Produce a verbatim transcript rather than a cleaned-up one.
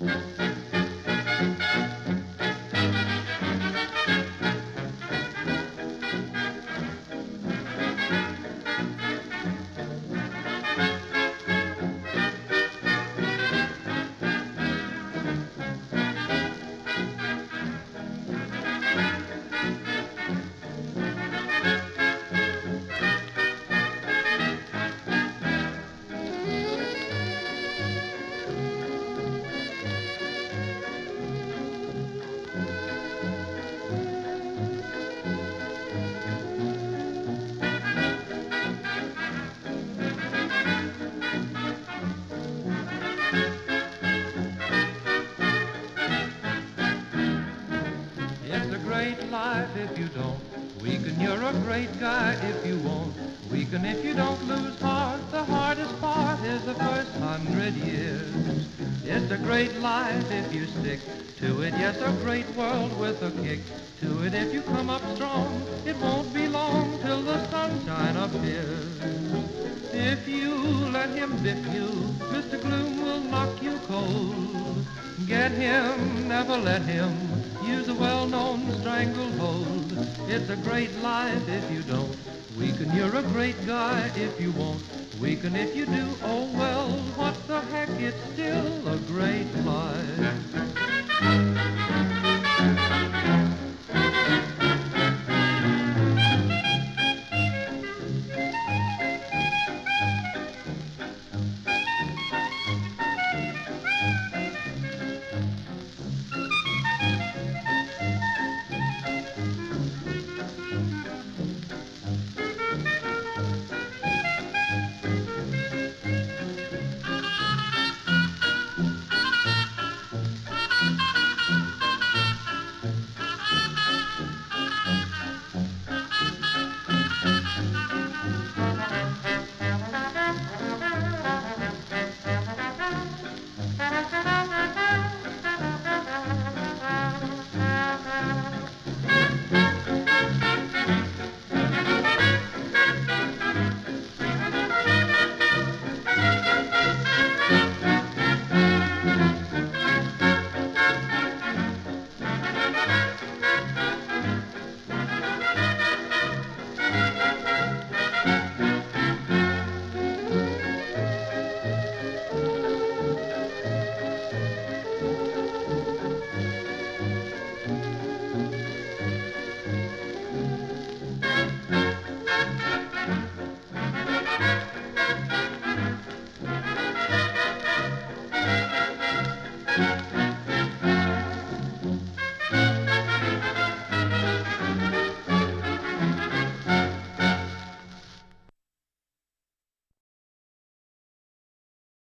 It's a great life if you don't weaken. You're a great guy if you won't weaken. If you don't lose heart, the hardest part is the first hundred years. It's a great life if you stick to it. Yes, a great world with a kick to it. If you come up strong, it won't be long till the sunshine appears. If you let him bip you, Mister Gloom will knock you cold. Get him, never let him use a well-known stranglehold. It's a great life if you don't weaken. You're a great guy if you won't weaken. If you do, oh well, what the heck, it's still a great life.